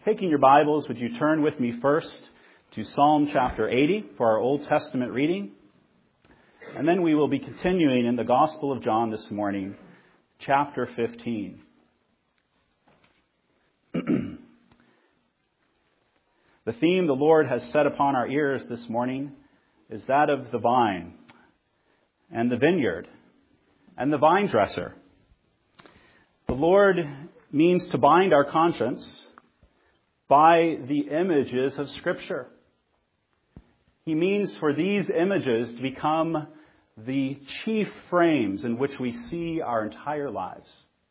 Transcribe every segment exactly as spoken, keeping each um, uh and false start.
Taking your Bibles, would you turn with me first to Psalm chapter eighty for our Old Testament reading? And then we will be continuing in the Gospel of John this morning, chapter fifteen. The theme the Lord has set upon our ears this morning is that of the vine and the vineyard and the vine dresser. The Lord means to bind our conscience by the images of Scripture. He means for these images to become the chief frames in which we see our entire lives.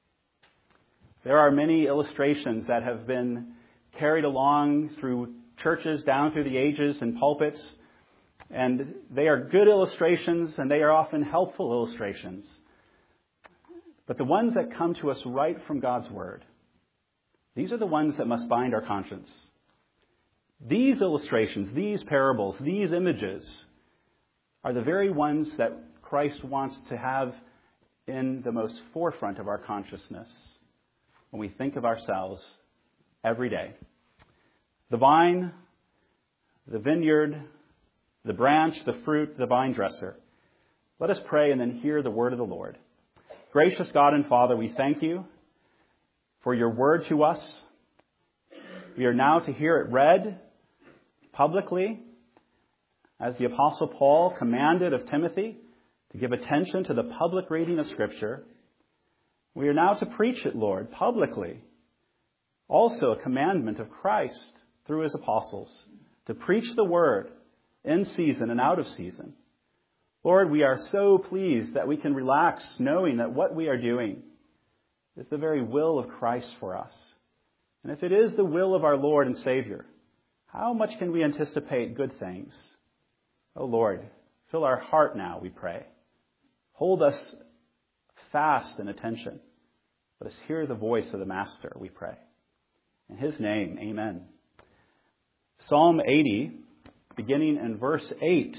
There are many illustrations that have been carried along through churches down through the ages and pulpits, and they are good illustrations and they are often helpful illustrations. But the ones that come to us right from God's Word, these are the ones that must bind our conscience. These illustrations, these parables, these images are the very ones that Christ wants to have in the most forefront of our consciousness when we think of ourselves every day. The vine, the vineyard, the branch, the fruit, the vine dresser. Let us pray and then hear the word of the Lord. Gracious God and Father, we thank you for your word to us. We are now to hear it read publicly, as the Apostle Paul commanded of Timothy to give attention to the public reading of Scripture. We are now to preach it, Lord, publicly. Also a commandment of Christ through his apostles to preach the word in season and out of season. Lord, we are so pleased that we can relax knowing that what we are doing is the very will of Christ for us. And if it is the will of our Lord and Savior, how much can we anticipate good things? Oh Lord, fill our heart now, we pray. Hold us fast in attention. Let us hear the voice of the Master, we pray. In his name, amen. Psalm eighty, beginning in verse eight.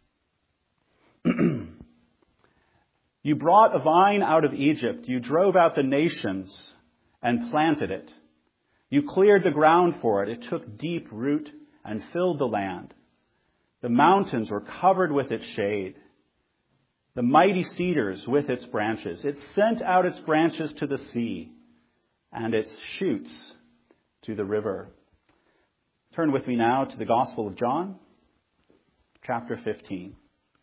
You brought a vine out of Egypt. You drove out the nations and planted it. You cleared the ground for it. It took deep root and filled the land. The mountains were covered with its shade. The mighty cedars with its branches. It sent out its branches to the sea and its shoots to the river. Turn with me now to the Gospel of John, chapter fifteen.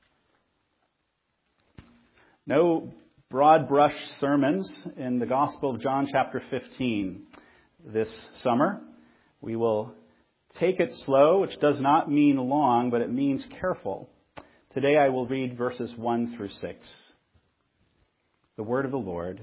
No broad brush sermons in the Gospel of John, chapter fifteen this summer. We will take it slow, which does not mean long, but it means careful. Today I will read verses one through six. The word of the Lord.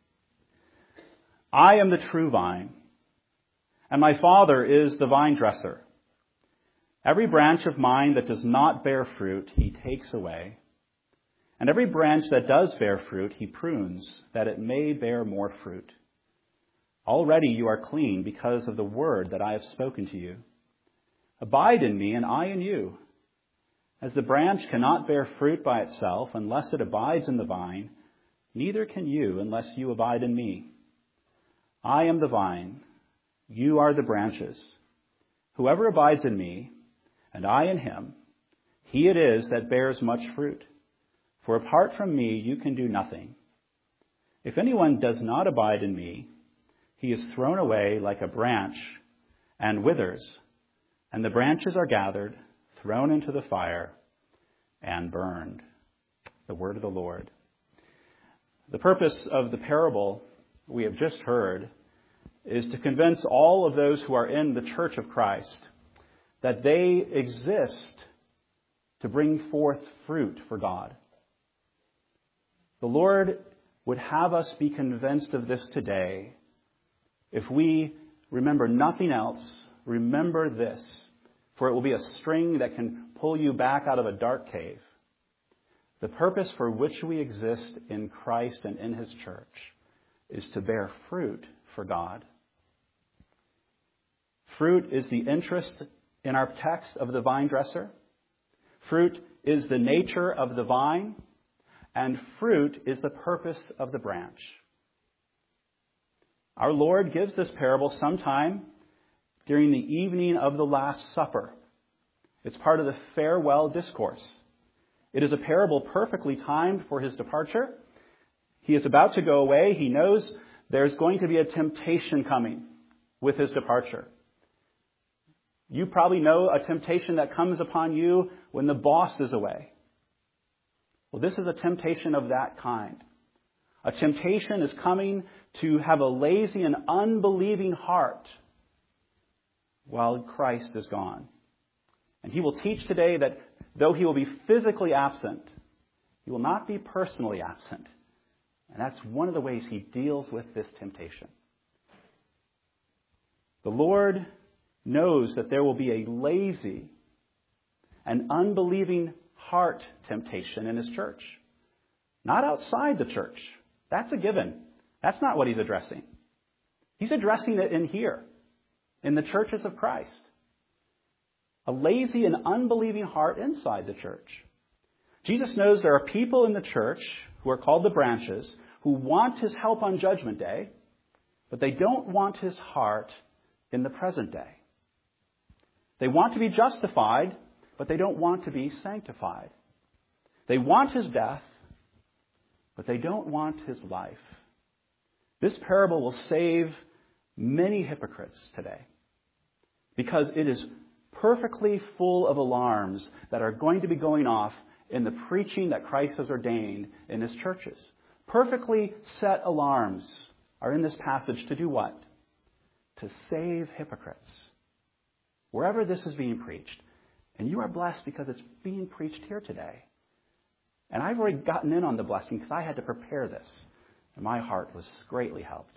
I am the true vine, and my Father is the vine dresser. Every branch of mine that does not bear fruit, he takes away. And every branch that does bear fruit, he prunes, that it may bear more fruit. Already you are clean because of the word that I have spoken to you. Abide in me, and I in you. As the branch cannot bear fruit by itself unless it abides in the vine, neither can you unless you abide in me. I am the vine, you are the branches. Whoever abides in me, and I in him, he it is that bears much fruit. For apart from me, you can do nothing. If anyone does not abide in me, he is thrown away like a branch and withers, and the branches are gathered, thrown into the fire, and burned. The word of the Lord. The purpose of the parable we have just heard is to convince all of those who are in the church of Christ that they exist to bring forth fruit for God. The Lord would have us be convinced of this today. If we remember nothing else, remember this, for it will be a string that can pull you back out of a dark cave. The purpose for which we exist in Christ and in his church is to bear fruit for God. Fruit is the interest in our text of the vine dresser. Fruit is the nature of the vine. And fruit is the purpose of the branch. Our Lord gives this parable sometime during the evening of the Last Supper. It's part of the farewell discourse. It is a parable perfectly timed for his departure. He is about to go away. He knows there's going to be a temptation coming with his departure. You probably know a temptation that comes upon you when the boss is away. Well, this is a temptation of that kind. A temptation is coming to have a lazy and unbelieving heart while Christ is gone. And he will teach today that though he will be physically absent, he will not be personally absent. And that's one of the ways he deals with this temptation. The Lord knows that there will be a lazy and unbelieving heart temptation in his church. Not outside the church. That's a given. That's not what he's addressing. He's addressing it in here, in the churches of Christ. A lazy and unbelieving heart inside the church. Jesus knows there are people in the church who are called the branches who want his help on Judgment Day, but they don't want his heart in the present day. They want to be justified, but they don't want to be sanctified. They want his death, but they don't want his life. This parable will save many hypocrites today because it is perfectly full of alarms that are going to be going off in the preaching that Christ has ordained in his churches. Perfectly set alarms are in this passage to do what? To save hypocrites. Wherever this is being preached. And you are blessed because it's being preached here today. And I've already gotten in on the blessing because I had to prepare this. And my heart was greatly helped.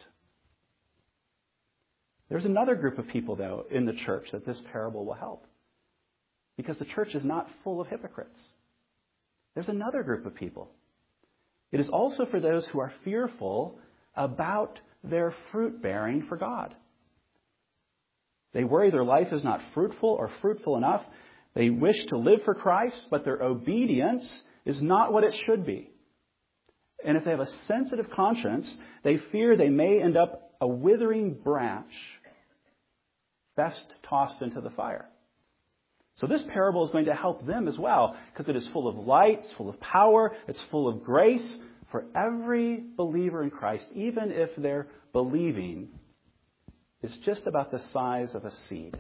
There's another group of people, though, in the church that this parable will help. Because the church is not full of hypocrites. There's another group of people. It is also for those who are fearful about their fruit bearing for God. They worry their life is not fruitful or fruitful enough. They wish to live for Christ, but their obedience is not what it should be. And if they have a sensitive conscience, they fear they may end up a withering branch, best tossed into the fire. So this parable is going to help them as well, because it is full of light, it's full of power, it's full of grace for every believer in Christ, even if their believing is just about the size of a seed.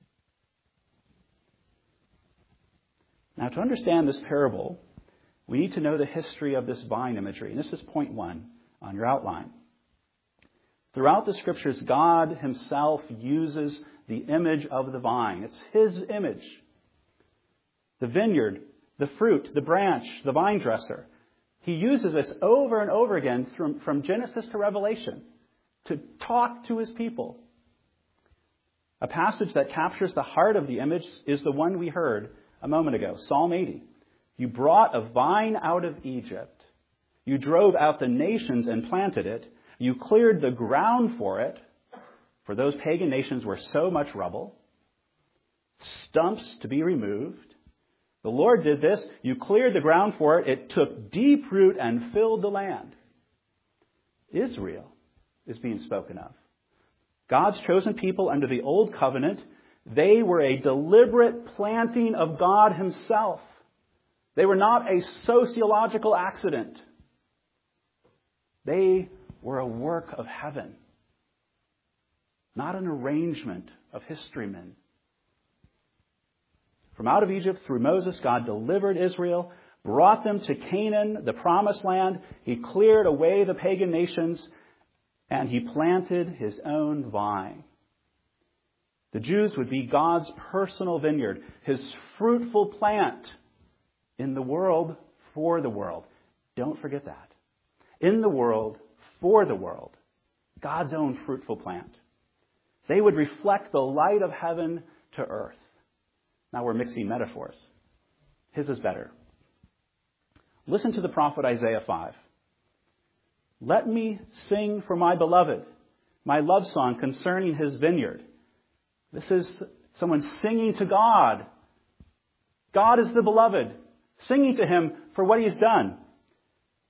Now, to understand this parable, we need to know the history of this vine imagery. And this is point one on your outline. Throughout the Scriptures, God himself uses the image of the vine. It's his image. The vineyard, the fruit, the branch, the vine dresser. He uses this over and over again from, from Genesis to Revelation to talk to his people. A passage that captures the heart of the image is the one we heard a moment ago, Psalm eighty. You brought a vine out of Egypt. You drove out the nations and planted it. You cleared the ground for it, for those pagan nations were so much rubble, stumps to be removed. The Lord did this. You cleared the ground for it. It took deep root and filled the land. Israel is being spoken of. God's chosen people under the old covenant, they were a deliberate planting of God himself. They were not a sociological accident. They were a work of heaven, not an arrangement of historymen. From out of Egypt through Moses, God delivered Israel, brought them to Canaan, the promised land. He cleared away the pagan nations, and he planted his own vine. The Jews would be God's personal vineyard, his fruitful plant in the world for the world. Don't forget that. In the world for the world. God's own fruitful plant. They would reflect the light of heaven to earth. Now we're mixing metaphors. His is better. Listen to the prophet Isaiah five. Let me sing for my beloved, my love song concerning his vineyard. This is someone singing to God. God is the beloved, singing to him for what he's done.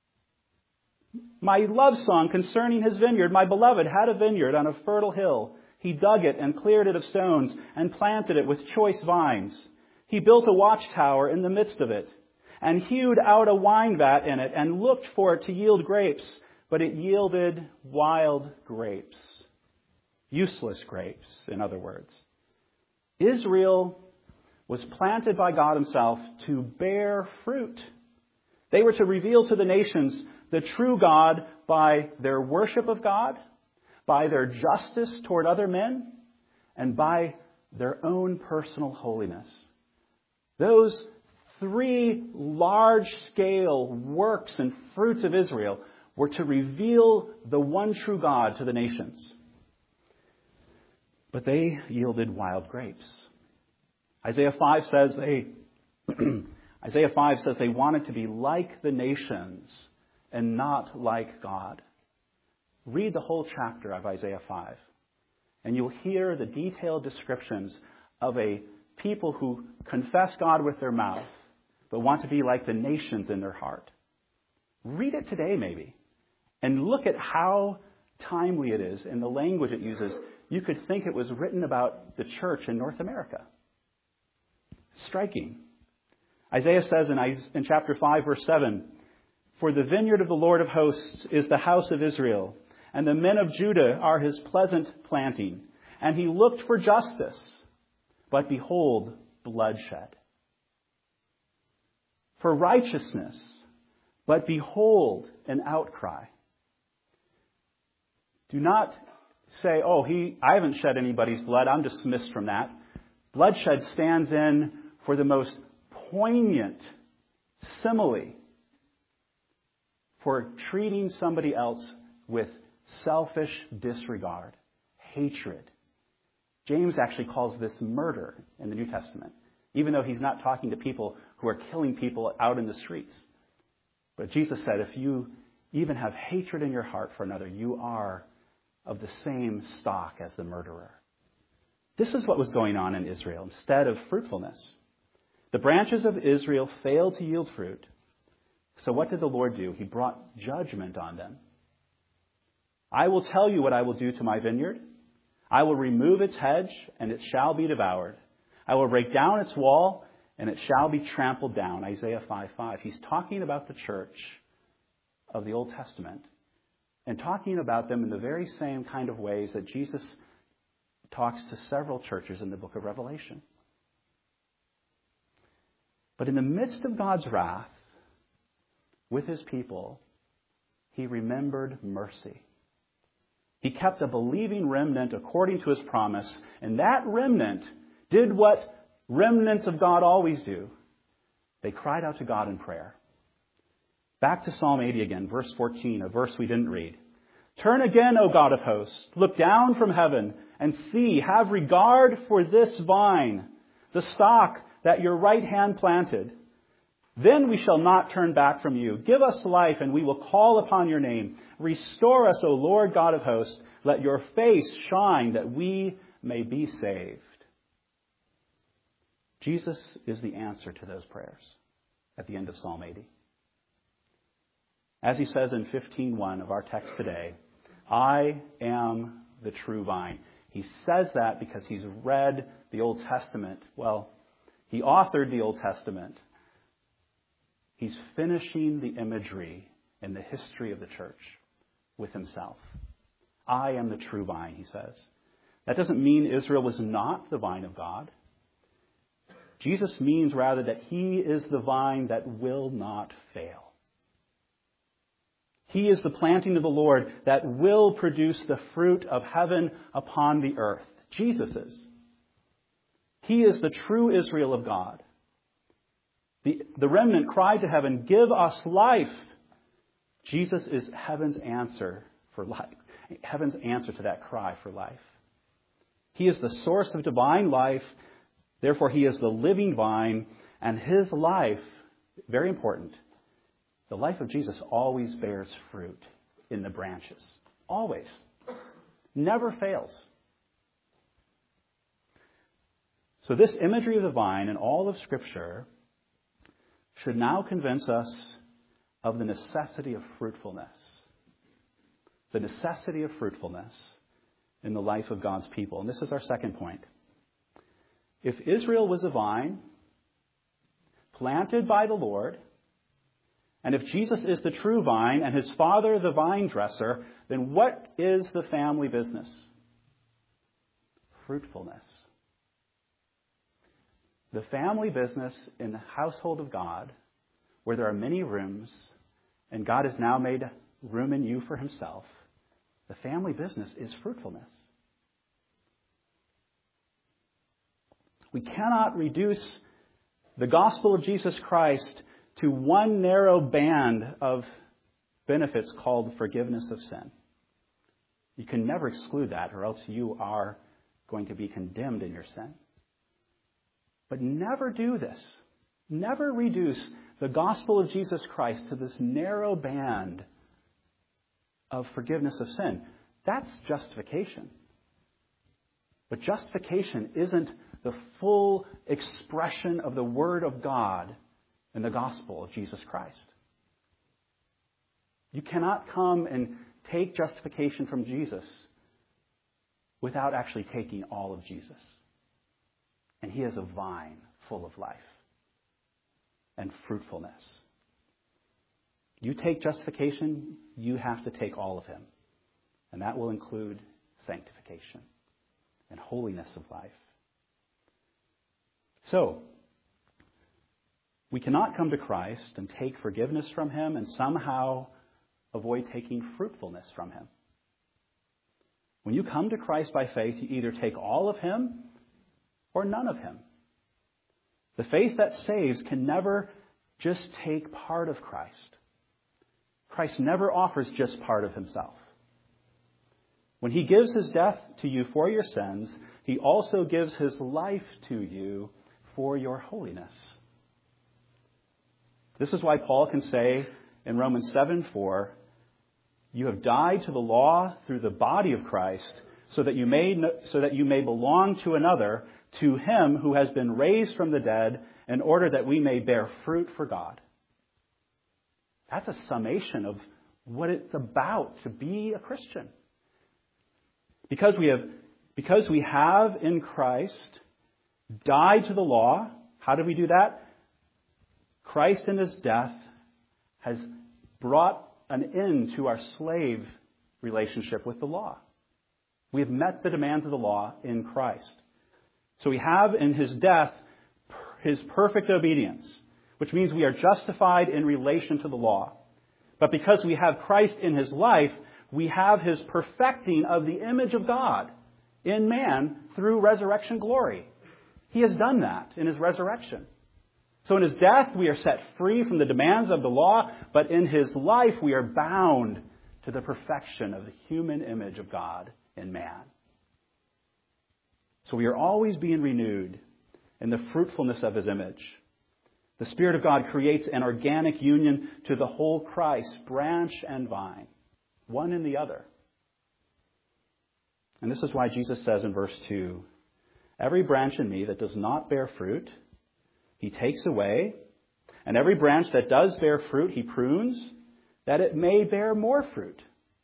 My love song concerning his vineyard. My beloved had a vineyard on a fertile hill. He dug it and cleared it of stones and planted it with choice vines. He built a watchtower in the midst of it and hewed out a wine vat in it and looked for it to yield grapes, but it yielded wild grapes. Useless grapes, in other words. Israel was planted by God himself to bear fruit. They were to reveal to the nations the true God by their worship of God, by their justice toward other men, and by their own personal holiness. Those three large-scale works and fruits of Israel were to reveal the one true God to the nations. But they yielded wild grapes. Isaiah five says they Isaiah five says they wanted to be like the nations and not like God. Read the whole chapter of Isaiah five, and you'll hear the detailed descriptions of a people who confess God with their mouth, but want to be like the nations in their heart. Read it today, maybe, and look at how timely it is in the language it uses. You could think it was written about the church in North America. Striking. Isaiah says in, in chapter five, verse seven, "For the vineyard of the Lord of hosts is the house of Israel, and the men of Judah are his pleasant planting. And he looked for justice, but behold, bloodshed. For righteousness, but behold, an outcry." Do not say, oh, he, I haven't shed anybody's blood. I'm dismissed from that. Bloodshed stands in for the most poignant simile for treating somebody else with selfish disregard, hatred. James actually calls this murder in the New Testament, even though he's not talking to people who are killing people out in the streets. But Jesus said, if you even have hatred in your heart for another, you are of the same stock as the murderer. This is what was going on in Israel instead of fruitfulness. The branches of Israel failed to yield fruit. So what did the Lord do? He brought judgment on them. "I will tell you what I will do to my vineyard. I will remove its hedge, and it shall be devoured. I will break down its wall, and it shall be trampled down." Isaiah five five. He's talking about the church of the Old Testament and talking about them in the very same kind of ways that Jesus talks to several churches in the book of Revelation. But in the midst of God's wrath with his people, he remembered mercy. He kept a believing remnant according to his promise, and that remnant did what remnants of God always do. They cried out to God in prayer. Back to Psalm eighty again, verse fourteen, a verse we didn't read. "Turn again, O God of hosts, look down from heaven and see, have regard for this vine, the stock that your right hand planted. Then we shall not turn back from you. Give us life, and we will call upon your name. Restore us, O Lord God of hosts. Let your face shine that we may be saved." Jesus is the answer to those prayers at the end of Psalm eighty. As he says in fifteen one of our text today, "I am the true vine." He says that because he's read the Old Testament. Well, he authored the Old Testament. He's finishing the imagery in the history of the church with himself. "I am the true vine," he says. That doesn't mean Israel was not the vine of God. Jesus means rather that he is the vine that will not fail. He is the planting of the Lord that will produce the fruit of heaven upon the earth. Jesus is. He is the true Israel of God. The, the remnant cried to heaven, "Give us life." Jesus is heaven's answer for life. Heaven's answer to that cry for life. He is the source of divine life. Therefore, he is the living vine, and his life, very important, the life of Jesus always bears fruit in the branches. Always. Never fails. So this imagery of the vine and all of Scripture should now convince us of the necessity of fruitfulness. The necessity of fruitfulness in the life of God's people. And this is our second point. If Israel was a vine planted by the Lord, and if Jesus is the true vine and his Father the vine dresser, then what is the family business? Fruitfulness. The family business in the household of God, where there are many rooms, and God has now made room in you for himself, the family business is fruitfulness. We cannot reduce the gospel of Jesus Christ to one narrow band of benefits called forgiveness of sin. You can never exclude that, or else you are going to be condemned in your sin. But never do this. Never reduce the gospel of Jesus Christ to this narrow band of forgiveness of sin. That's justification. But justification isn't the full expression of the Word of God in the gospel of Jesus Christ. You cannot come and take justification from Jesus without actually taking all of Jesus. And he is a vine full of life and fruitfulness. You take justification, you have to take all of him. And that will include sanctification and holiness of life. So, we cannot come to Christ and take forgiveness from him and somehow avoid taking fruitfulness from him. When you come to Christ by faith, you either take all of him or none of him. The faith that saves can never just take part of Christ. Christ never offers just part of himself. When he gives his death to you for your sins, he also gives his life to you for your holiness. This is why Paul can say in Romans seven four, you have died to the law through the body of Christ, so that you may so that you may belong to another, to him who has been raised from the dead, in order that we may bear fruit for God. That's a summation of what it's about to be a Christian. Because we have, because we have in Christ died to the law, how do we do that? Christ in his death has brought an end to our slave relationship with the law. We have met the demands of the law in Christ. So we have in his death his perfect obedience, which means we are justified in relation to the law. But because we have Christ in his life, we have his perfecting of the image of God in man through resurrection glory. He has done that in his resurrection. So in his death, we are set free from the demands of the law, but in his life, we are bound to the perfection of the human image of God in man. So we are always being renewed in the fruitfulness of his image. The Spirit of God creates an organic union to the whole Christ, branch and vine, one in the other. And this is why Jesus says in verse two, every branch in me that does not bear fruit, he takes away, and every branch that does bear fruit, he prunes, that it may bear more fruit.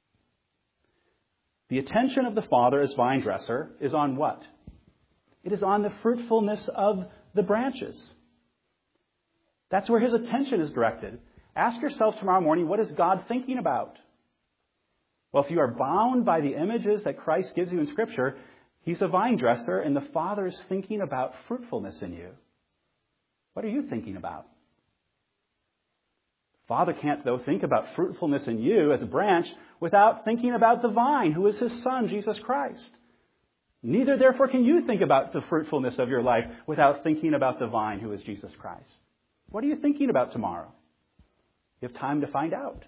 The attention of the Father as vine dresser is on what? It is on the fruitfulness of the branches. That's where his attention is directed. Ask yourself tomorrow morning, what is God thinking about? Well, if you are bound by the images that Christ gives you in Scripture, he's a vine dresser, and the Father is thinking about fruitfulness in you. What are you thinking about? Father can't, though, think about fruitfulness in you as a branch without thinking about the vine, who is his Son, Jesus Christ. Neither, therefore, can you think about the fruitfulness of your life without thinking about the vine, who is Jesus Christ. What are you thinking about tomorrow? You have time to find out.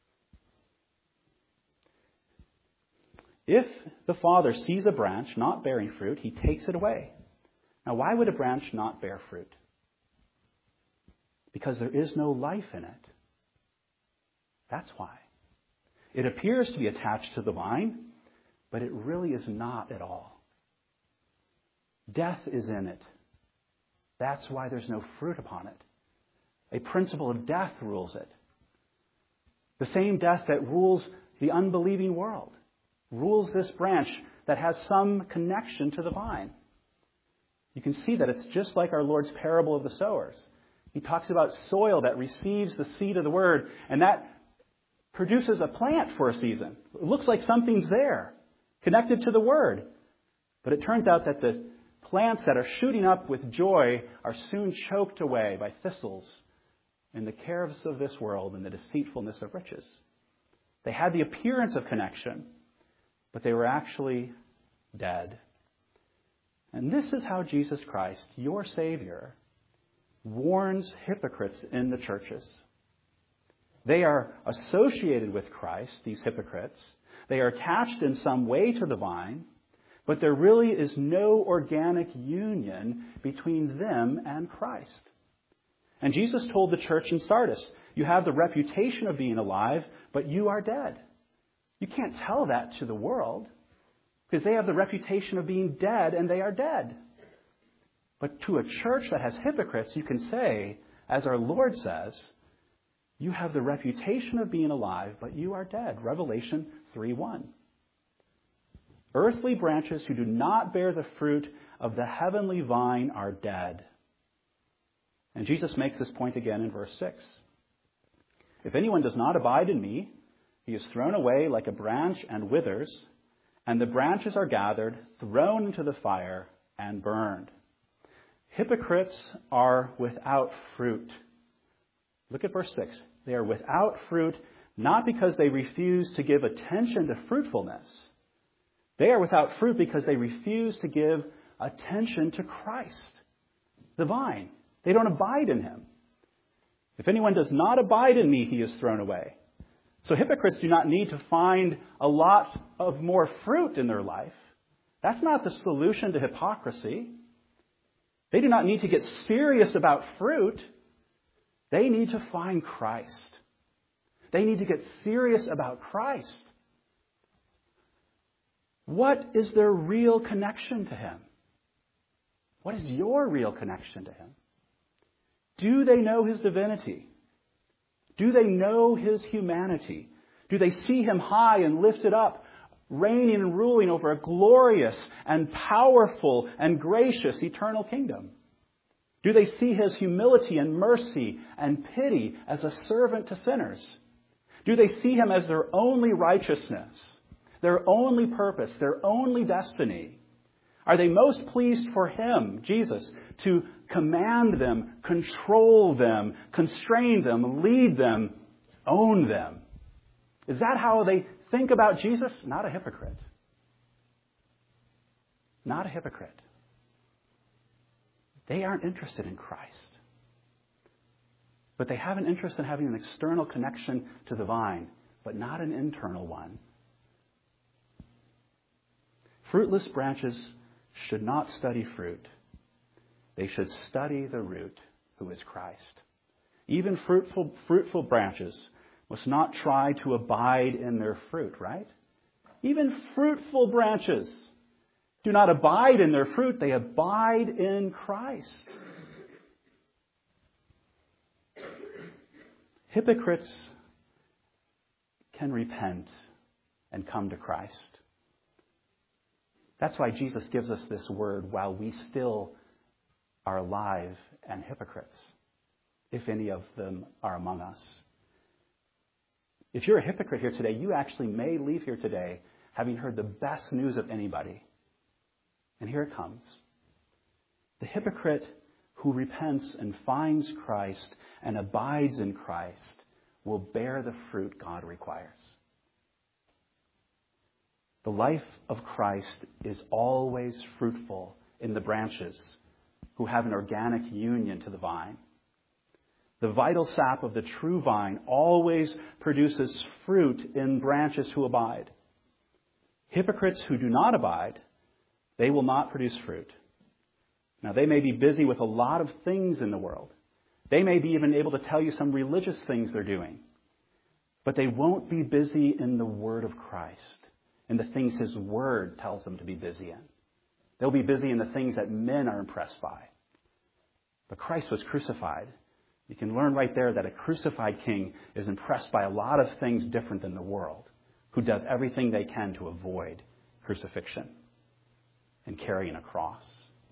If the Father sees a branch not bearing fruit, he takes it away. Now, why would a branch not bear fruit? Because there is no life in it. That's why. It appears to be attached to the vine, but it really is not at all. Death is in it. That's why there's no fruit upon it. A principle of death rules it. The same death that rules the unbelieving world. rules this branch that has some connection to the vine. You can see that it's just like our Lord's parable of the sowers. He talks about soil that receives the seed of the word, and that produces a plant for a season. It looks like something's there, connected to the word. But it turns out that the plants that are shooting up with joy are soon choked away by thistles in the cares of this world and the deceitfulness of riches. They had the appearance of connection, but they were actually dead. And this is how Jesus Christ, your Savior, warns hypocrites in the churches. They are associated with Christ, these hypocrites. They are attached in some way to the vine, but there really is no organic union between them and Christ. And Jesus told the church in Sardis, you have the reputation of being alive, but you are dead. You can't tell that to the world, because they have the reputation of being dead, and they are dead. But to a church that has hypocrites, you can say, as our Lord says, you have the reputation of being alive, but you are dead. Revelation three one. Earthly branches who do not bear the fruit of the heavenly vine are dead. And Jesus makes this point again in verse six. If anyone does not abide in me, he is thrown away like a branch and withers, and the branches are gathered, thrown into the fire, and burned. Hypocrites are without fruit. Look at verse six. They are without fruit, not because they refuse to give attention to fruitfulness. They are without fruit because they refuse to give attention to Christ, the vine. They don't abide in him. If anyone does not abide in me, he is thrown away. So hypocrites do not need to find a lot of more fruit in their life. That's not the solution to hypocrisy. They do not need to get serious about fruit. They need to find Christ. They need to get serious about Christ. What is their real connection to him? What is your real connection to him? Do they know his divinity? Do they know his humanity? Do they see him high and lifted up, reigning and ruling over a glorious and powerful and gracious eternal kingdom? Do they see his humility and mercy and pity as a servant to sinners? Do they see him as their only righteousness, their only purpose, their only destiny? Are they most pleased for him, Jesus, to command them, control them, constrain them, lead them, own them? Is that how they think about Jesus? Not a hypocrite. Not a hypocrite. They aren't interested in Christ. But they have an interest in having an external connection to the vine, but not an internal one. Fruitless branches should not study fruit. They should study the root, who is Christ. Even fruitful, fruitful branches must not try to abide in their fruit, right? Even fruitful branches do not abide in their fruit. They abide in Christ. Hypocrites can repent and come to Christ. That's why Jesus gives us this word, while we still are alive and hypocrites, if any of them are among us. If you're a hypocrite here today, you actually may leave here today having heard the best news of anybody. And here it comes. The hypocrite who repents and finds Christ and abides in Christ will bear the fruit God requires. The life of Christ is always fruitful in the branches who have an organic union to the vine. The vital sap of the true vine always produces fruit in branches who abide. Hypocrites who do not abide, they will not produce fruit. Now, they may be busy with a lot of things in the world. They may be even able to tell you some religious things they're doing. But they won't be busy in the Word of Christ, in the things His Word tells them to be busy in. They'll be busy in the things that men are impressed by. But Christ was crucified. You can learn right there that a crucified king is impressed by a lot of things different than the world. who does everything they can to avoid crucifixion and carrying a cross.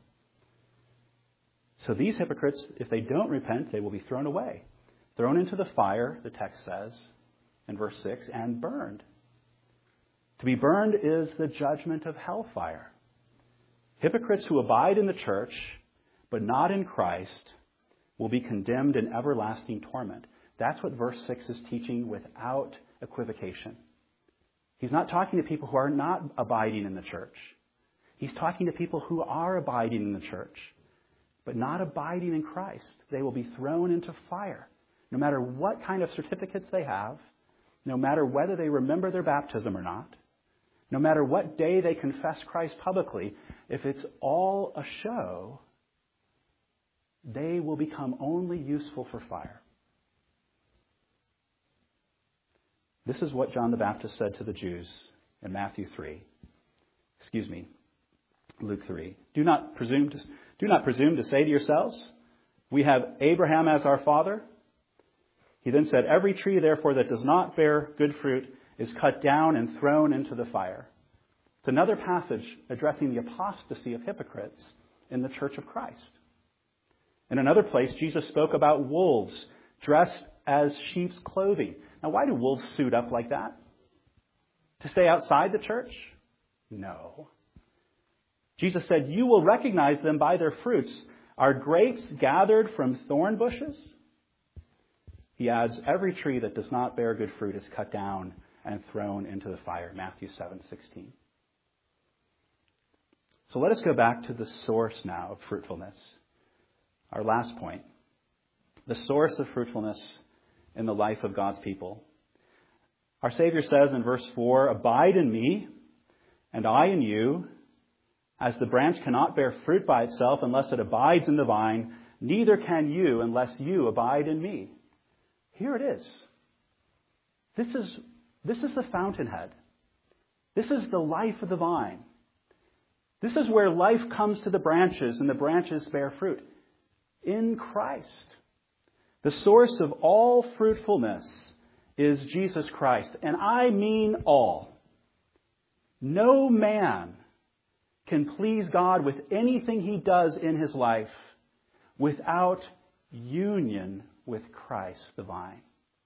So these hypocrites, if they don't repent, they will be thrown away. Thrown into the fire, the text says in verse six, and burned. To be burned is the judgment of hellfire. Hypocrites who abide in the church, but not in Christ, will be condemned in everlasting torment. That's what verse six is teaching without equivocation. He's not talking to people who are not abiding in the church. He's talking to people who are abiding in the church, but not abiding in Christ. They will be thrown into fire. No matter what kind of certificates they have, no matter whether they remember their baptism or not, no matter what day they confess Christ publicly, if it's all a show, they will become only useful for fire. This is what John the Baptist said to the Jews in Matthew three. Excuse me, Luke three. Do not presume to, do not presume to say to yourselves, we have Abraham as our father. He then said, every tree, therefore, that does not bear good fruit is cut down and thrown into the fire. It's another passage addressing the apostasy of hypocrites in the church of Christ. In another place, Jesus spoke about wolves dressed as sheep's clothing. Now, why do wolves suit up like that? To stay outside the church? No. Jesus said, you will recognize them by their fruits. Are grapes gathered from thorn bushes? He adds, every tree that does not bear good fruit is cut down and thrown into the fire. Matthew seven sixteen. So let us go back to the source now of fruitfulness. Our last point. The source of fruitfulness in the life of God's people. Our Savior says in verse four, abide in me, and I in you. As the branch cannot bear fruit by itself unless it abides in the vine, neither can you unless you abide in me. Here it is. This is, this is the fountainhead. This is the life of the vine. This is where life comes to the branches and the branches bear fruit. In Christ. The source of all fruitfulness is Jesus Christ. And I mean all. No man can please God with anything he does in his life without union with Christ, the vine.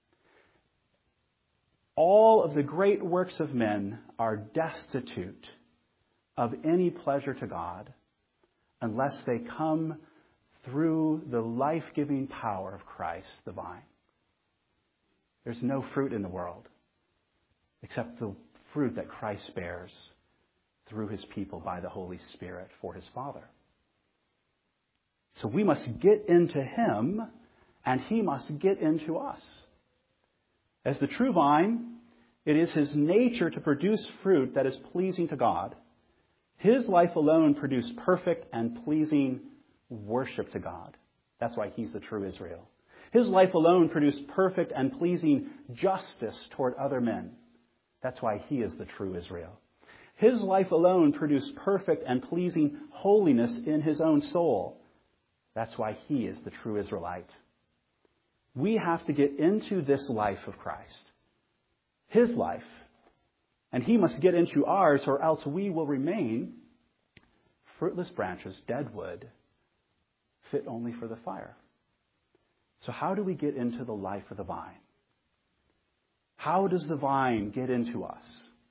All of the great works of men are destitute of any pleasure to God unless they come through the life-giving power of Christ, the vine. There's no fruit in the world except the fruit that Christ bears through his people by the Holy Spirit for his Father. So we must get into him, and he must get into us. As the true vine, it is his nature to produce fruit that is pleasing to God. His life alone produced perfect and pleasing worship to God. That's why he's the true Israel. His life alone produced perfect and pleasing justice toward other men. That's why he is the true Israel. His life alone produced perfect and pleasing holiness in his own soul. That's why he is the true Israelite. We have to get into this life of Christ, his life, and he must get into ours, or else we will remain fruitless branches, dead wood, fit only for the fire. So how do we get into the life of the vine? How does the vine get into us?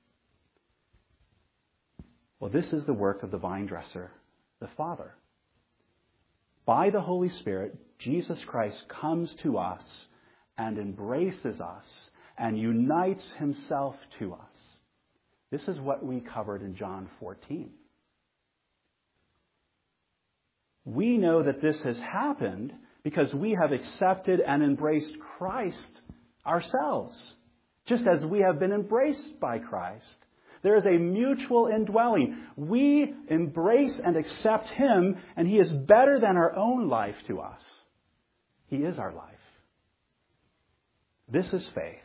Well, this is the work of the vine dresser, the Father. By the Holy Spirit, Jesus Christ comes to us and embraces us and unites himself to us. This is what we covered in John fourteen. We know that this has happened because we have accepted and embraced Christ ourselves, just as we have been embraced by Christ. There is a mutual indwelling. We embrace and accept him, and he is better than our own life to us. He is our life. This is faith.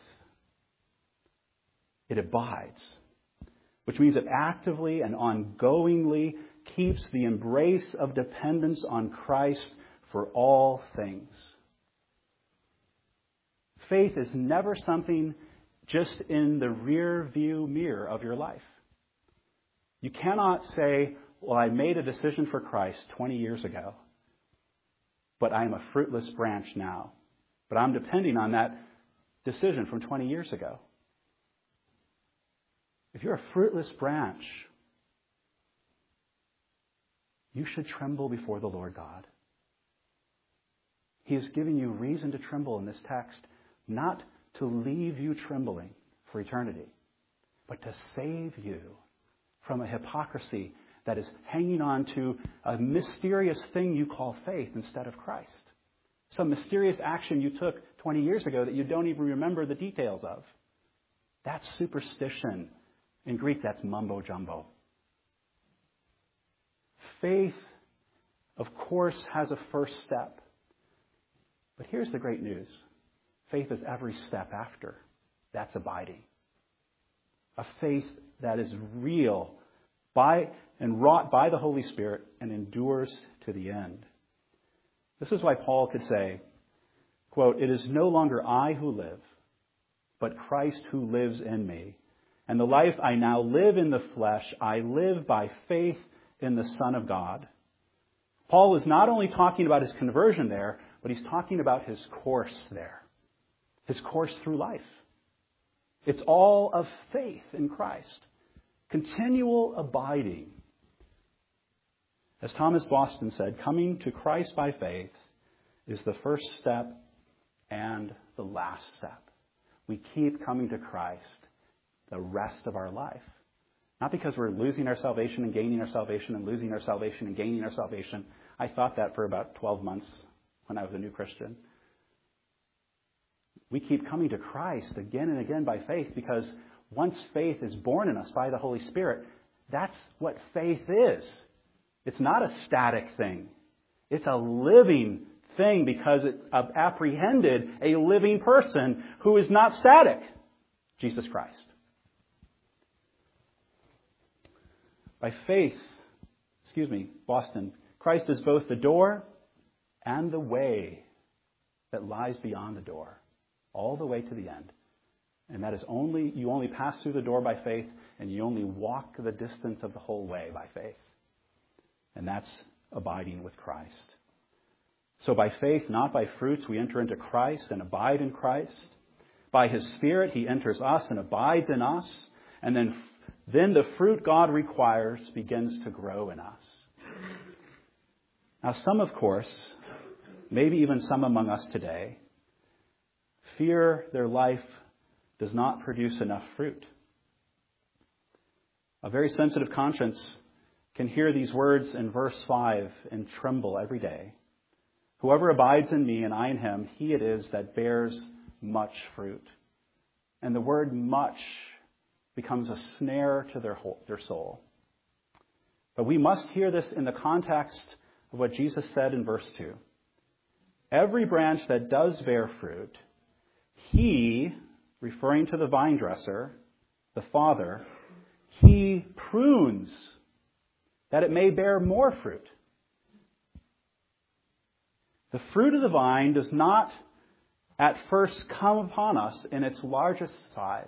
It abides, which means it actively and ongoingly keeps the embrace of dependence on Christ for all things. Faith is never something just in the rear view mirror of your life. You cannot say, well, I made a decision for Christ twenty years ago, but I am a fruitless branch now. But I'm depending on that decision from twenty years ago. If you're a fruitless branch, you should tremble before the Lord God. He is giving you reason to tremble in this text, not to leave you trembling for eternity, but to save you from a hypocrisy that is hanging on to a mysterious thing you call faith instead of Christ. Some mysterious action you took twenty years ago that you don't even remember the details of. That's superstition. In Greek, that's mumbo jumbo. Faith, of course, has a first step. But here's the great news. Faith is every step after. That's abiding. A faith that is real by and wrought by the Holy Spirit and endures to the end. This is why Paul could say, quote, "It is no longer I who live, but Christ who lives in me. And the life I now live in the flesh, I live by faith in the Son of God." Paul is not only talking about his conversion there, but he's talking about his course there. His course through life. It's all of faith in Christ. Continual abiding. As Thomas Boston said, coming to Christ by faith is the first step and the last step. We keep coming to Christ the rest of our life. Not because we're losing our salvation and gaining our salvation and losing our salvation and gaining our salvation. I thought that for about twelve months when I was a new Christian. We keep coming to Christ again and again by faith because once faith is born in us by the Holy Spirit, that's what faith is. It's not a static thing. It's a living thing because it apprehended a living person who is not static, Jesus Christ. By faith, excuse me, Boston, Christ is both the door and the way that lies beyond the door, all the way to the end. And that is only, you only pass through the door by faith, and you only walk the distance of the whole way by faith. And that's abiding with Christ. So by faith, not by fruits, we enter into Christ and abide in Christ. By His Spirit, He enters us and abides in us. And then, then the fruit God requires begins to grow in us. Now, some, of course, maybe even some among us today, fear their life does not produce enough fruit. A very sensitive conscience can hear these words in verse five and tremble every day. Whoever abides in me and I in him, he it is that bears much fruit. And the word much becomes a snare to their whole, their soul. But we must hear this in the context of what Jesus said in verse two. Every branch that does bear fruit, He, referring to the vine dresser, the Father, He prunes that it may bear more fruit. The fruit of the vine does not at first come upon us in its largest size.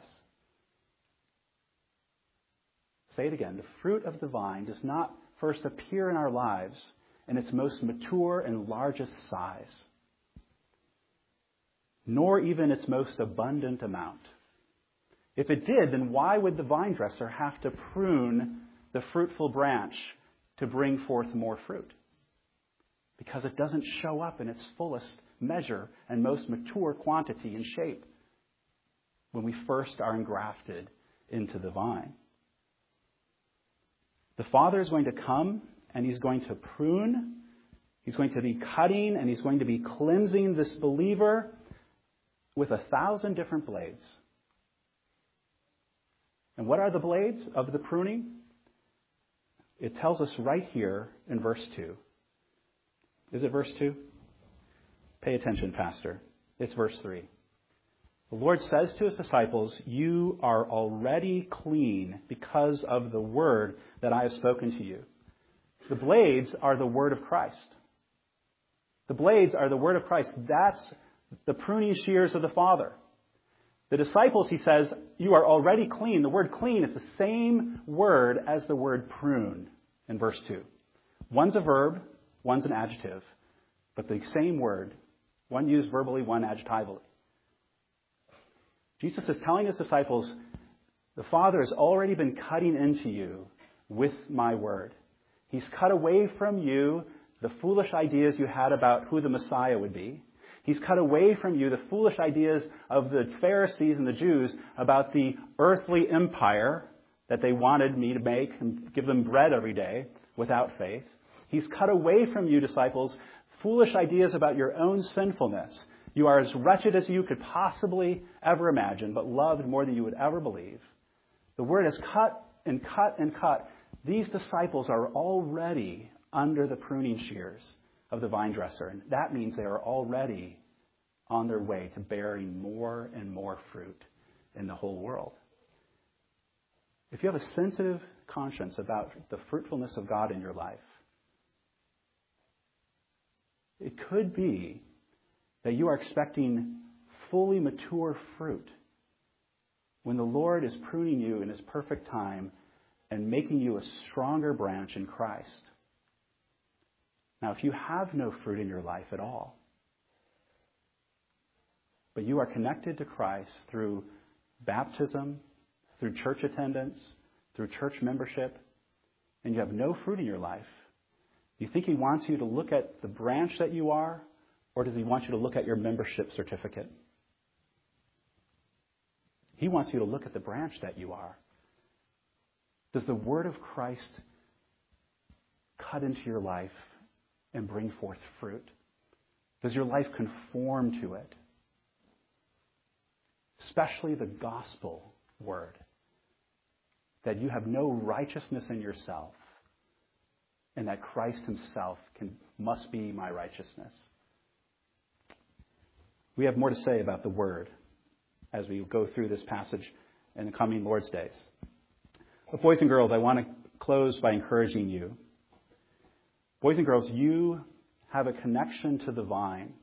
Say it again. The fruit of the vine does not first appear in our lives in its most mature and largest size, nor even its most abundant amount. If it did, then why would the vine dresser have to prune the fruitful branch to bring forth more fruit? Because it doesn't show up in its fullest measure and most mature quantity and shape when we first are engrafted into the vine. The Father is going to come and He's going to prune. He's going to be cutting and He's going to be cleansing this believer with a thousand different blades. And what are the blades of the pruning? It tells us right here in verse two. Is it verse two? Pay attention, Pastor. It's verse three. The Lord says to His disciples, "You are already clean because of the word that I have spoken to you." The blades are the word of Christ. The blades are the word of Christ. That's the pruning shears of the Father. The disciples, he says, you are already clean. The word clean is the same word as the word prune in verse two. One's a verb, one's an adjective, but the same word, one used verbally, one adjectively. Jesus is telling his disciples, the Father has already been cutting into you with my word. He's cut away from you the foolish ideas you had about who the Messiah would be. He's cut away from you the foolish ideas of the Pharisees and the Jews about the earthly empire that they wanted me to make and give them bread every day without faith. He's cut away from you, disciples, foolish ideas about your own sinfulness. You are as wretched as you could possibly ever imagine, but loved more than you would ever believe. The word has cut and cut and cut. These disciples are already under the pruning shears of the vine dresser. And that means they are already on their way to bearing more and more fruit in the whole world. If you have a sensitive conscience about the fruitfulness of God in your life, it could be that you are expecting fully mature fruit when the Lord is pruning you in his perfect time and making you a stronger branch in Christ. Now, if you have no fruit in your life at all, but you are connected to Christ through baptism, through church attendance, through church membership, and you have no fruit in your life, do you think he wants you to look at the branch that you are, or does he want you to look at your membership certificate? He wants you to look at the branch that you are. Does the word of Christ cut into your life and bring forth fruit? Does your life conform to it? Especially the gospel word, that you have no righteousness in yourself and that Christ himself can must be my righteousness. We have more to say about the word as we go through this passage in the coming Lord's days. But boys and girls, I want to close by encouraging you. Boys and girls, you have a connection to the vine.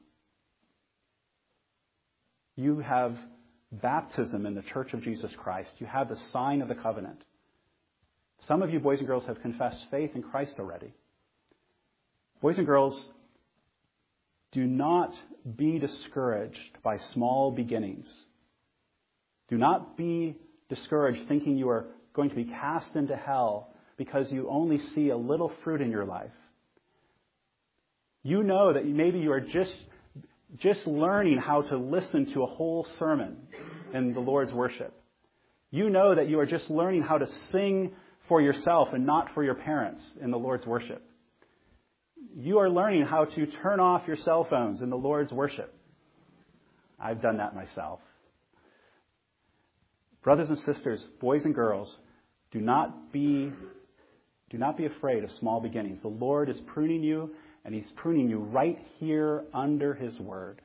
You have baptism in the Church of Jesus Christ. You have the sign of the covenant. Some of you, boys and girls, have confessed faith in Christ already. Boys and girls, do not be discouraged by small beginnings. Do not be discouraged thinking you are going to be cast into hell because you only see a little fruit in your life. You know that maybe you are just, just learning how to listen to a whole sermon in the Lord's worship. You know that you are just learning how to sing for yourself and not for your parents in the Lord's worship. You are learning how to turn off your cell phones in the Lord's worship. I've done that myself. Brothers and sisters, boys and girls, do not be, do not be afraid of small beginnings. The Lord is pruning you, and he's pruning you right here under his word.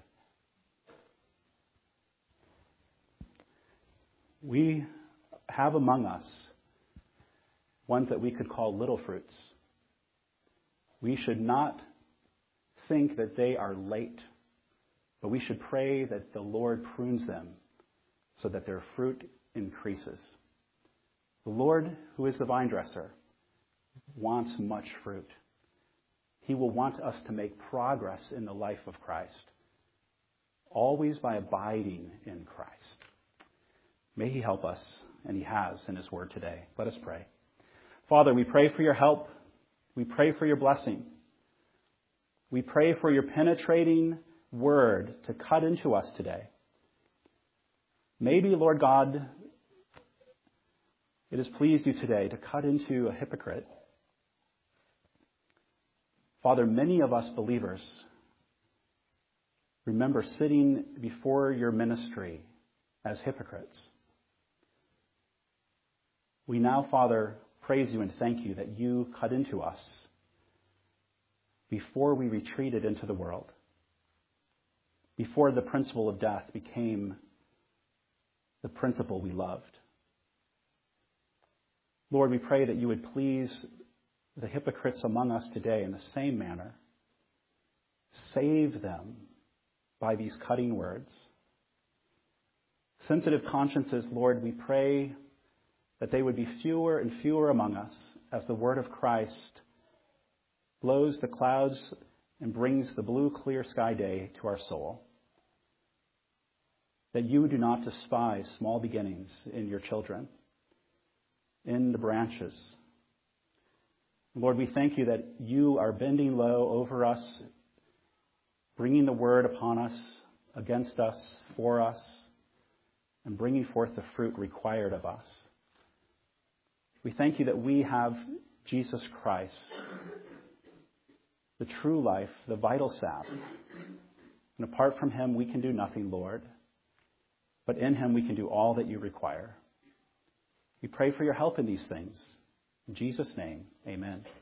We have among us ones that we could call little fruits. We should not think that they are late, but we should pray that the Lord prunes them so that their fruit increases. The Lord, who is the vine dresser, wants much fruit. He will want us to make progress in the life of Christ, always by abiding in Christ. May he help us, and he has in his word today. Let us pray. Father, we pray for your help. We pray for your blessing. We pray for your penetrating word to cut into us today. Maybe, Lord God, it has pleased you today to cut into a hypocrite. Father, many of us believers remember sitting before your ministry as hypocrites. We now, Father, praise you and thank you that you cut into us before we retreated into the world, before the principle of death became the principle we loved. Lord, we pray that you would please the hypocrites among us today in the same manner. Save them by these cutting words. sensitive consciences, Lord, we pray that they would be fewer and fewer among us as the word of Christ blows the clouds and brings the blue, clear sky day to our soul. That you do not despise small beginnings in your children, in the branches. Lord, we thank you that you are bending low over us, bringing the word upon us, against us, for us, and bringing forth the fruit required of us. We thank you that we have Jesus Christ, the true life, the vital sap. And apart from him, we can do nothing, Lord. But in him, we can do all that you require. We pray for your help in these things. In Jesus' name, amen.